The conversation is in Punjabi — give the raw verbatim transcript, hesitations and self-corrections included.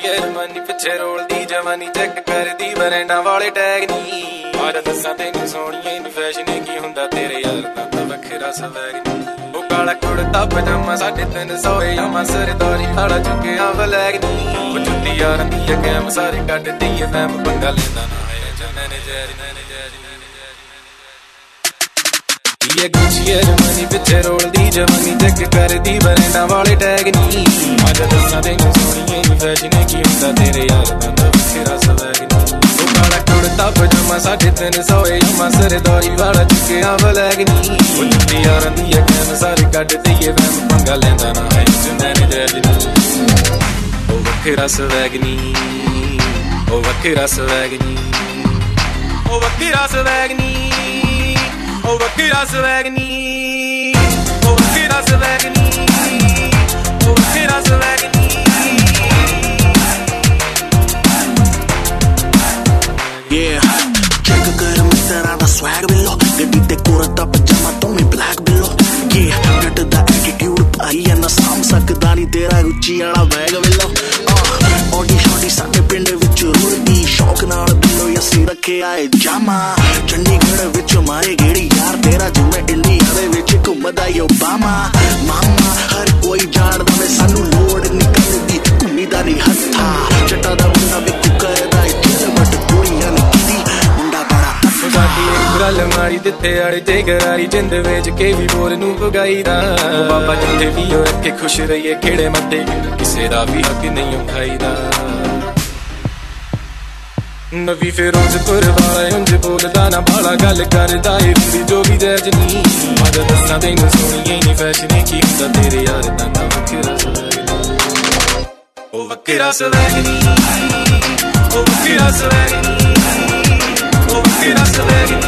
ਜਰਮਨੀ ਪਿੱਛੇ ਰੋਲਦੀ ਜਵਾਨੀ ਚੈੱਕ ਕਰਦੀ ਬਰੈਂਡਾਂ ਵਾਲੇ ਟੈਗ ਨੀ ਆਜ ਦੱਸਾਂ ਤੈਨੂੰ ਸੋਹਣੀਏ ਨੀ ਫੈਸ਼ਨ ਕੀ ਹੁੰਦਾ ਤੇਰੇ ਯਾਰ ਦਾ ਤਾਂ ਵੱਖਰਾ ਸਵੈਗ ਨੀ ਉਹ ਕਾਲਾ ਕੁੜਤਾ ਪਜਾਮਾ ਸਾਢੇ ਤਿੰਨ ਸੌ ਯਾਮਾ ਸਰਦਾਰੀ ਵਾਲਾ ਚੁੱਕਿਆ ਬਲੈਗ ਨੀ ਉਹ ਜੁੱਤੀ ਯਾਰਾਂ ਦੀ ਗੈਮ ਸਾਰੇ ਕੱਢਦੀ ਏ ਫੈਮ ਪੰਗਾ ਲੈਂਦਾ ਨਾ ਹੈ ਜਨਨ ਜੈਰੀ ਨਨ ਜੈਰੀ ਇਹ ਗੁੱਚੀ ਜਰਮਨੀ ਪਿੱਛੇ ਰੋਲਦੀ ਜਵਾਨੀ ਚੈੱਕ ਕਰਦੀ ਬਰੈਂਡਾਂ ਵਾਲੇ ਟੈਗ ਨੀ ਆਜ ਦੱਸਾਂ ਤੈਨੂੰ ਸੋਹਣੀਏ ਨੀ ਫੈਸ਼ਨ ਕੀ ਹੁੰਦਾ ਤੇਰੇ ਯਾਰ ਦਾ ਤਾਂ ਵੱਖਰਾ ਸਵੈਗ ਨੀ ਉਹ ਕਾਲਾ ਕੁੜਤਾ ਪਜਾਮਾ ਸਾਢੇ ਤਿੰਨ ਸੌ ਯਾਮਾ ਸਰਦਾਰੀ ਵਾਲਾ ਚੁੱਕਿਆ ਬਲੈਗ ਨੀ ਉਹ ਜੁੱਤੀ ਯਾਰਾਂ ਦੀ ਗੈਮ ਸਾਰੇ ਕੱਢਦੀ ਏ ਫੈਮ ਪੰਗਾ ਲੈਂਦਾ ਨਾ ਹੈ ਜਨਨ ਜੈਰੀ ਉਹ ਵੱਖਰਾ ਸਵੈਗ ਨੀ ਉਹ ਵੱਖਰਾ ਸਵੈਗ ਨੀ ਉਹ ਵੱਖਰਾ ਸਵੈਗ ਨੀ ਉਹ ਵੱਖਰਾ ਸਵੈਗ ਨੀ ਉਹ ਵੱਖਰਾ ਸਵੈਗ ਨੀ ਉਹ ਵੱਖਰਾ ਸਵੈਗ ਨੀ Yeah, check ਕਰ ਮਿੱਤਰਾਂ ਦਾ swag ਬਿੱਲੋ ਗੱਡੀ ਤੇ ਕੁੜਤਾ ਪਜਾਮਾ ਤੋਂ ਵੀ black ਬਿੱਲੋ Yeah, ਜੱਟ ਦਾ attitude ਭਾਈ ਐ ਨਾ ਸਾਂਭ ਸਕਦਾ ਨੀ ਤੇਰਾ ਉੱਚੀ ਵਾਲਾ ਬੈਗ ਬਿੱਲੋ ਓਡੀ ਸ਼ੋਡੀ ਸਾਡੇ ਪਿੰਡ ਵਿੱਚ ਰੁੜਦੀ ਸ਼ੌਕ ਨਾਲ ਬਿੱਲੋ ਅਸੀਂ ਰੱਖਿਆ ਏ ਜਾਮਾ ਚੰਡੀਗੜ੍ਹ ਵਿੱਚ ਮਾਰੇ ਗੇੜੀ ਯਾਰ ਤੇਰਾ ਜਿਵੇਂ ਇੰਡੀਆ ਦੇ ਵਿੱਚ ਘੁੰਮਦਾ ਈ ਓਬਾਮਾ ਮਾਮਾ ਹਰ ਕੋਈ ਜਾਣਦਾ ਵੇ ਸਾਨੂੰ ਲੋੜ ਨਿਕਲਦੀ ਘੁੰਮੀ ਦਾ ਨੀ ਹੱਥਾ ਜੱਟਾਂ ਦਾ ਮੁੰਡਾ ਵੀ ਕਰਦਾ ਏ ਦਿਲ ਵੱਟ ਕੁੜੀਆਂ ਨੀ ਕਿਦੀ ਮੁੰਡਾ ਬੜਾ ਸਾਡੀ ਇੱਕ ਗੱਲ ਮਾਰੀ ਦਿੱਤੇ ਆਲੇ ਤੇ ਗਰਾਰੀ ਜਿੰਦ ਵੇਚ ਕੇ ਵੀ ਬੋਰ ਨੂੰ ਭਗਾਈਦਾ ਬਾਬਾ ਜਿੱਥੇ ਵੀ ਹੋ ਰੱਖੇ ਖੁਸ਼ ਰਹੀਏ ਖੇੜੇ ਮੱਥੇ ਕਿਸੇ ਦਾ ਵੀ ਹੱਕ ਨਹੀਂ ਉਠਾਈਦਾ ਨਵੀਂ ਫਿਰੋਜ਼ਪੁਰ ਵਾਲਾ ਉਂਝ ਬੋਲਦਾ ਨਾ ਬਾਲਾ ਗੱਲ ਕਰਦਾ ਏ ਹੁੰਦੀ ਜੋ ਵੀ ਜੈਜ ਨੀ ਆਜ ਦੱਸਾਂ ਤੈਨੂੰ ਸੋਹਣੀਏ ਨੀ ਫੈਸ਼ਨ ਕੀ ਹੁੰਦਾ ਤੇਰੇ ਯਾਰ ਦਾ ਤਾਂ ਵੱਖਰਾ ਸਵੈਗ ਨੀ ਉਹ ਵੱਖਰਾ ਸਵੈਗ ਨੀ ਉਹ ਵੱਖਰਾ ਸਵੈਗ ਨੀ ਉਹ ਵੱਖਰਾ ਸਵੈਗ ਨੀ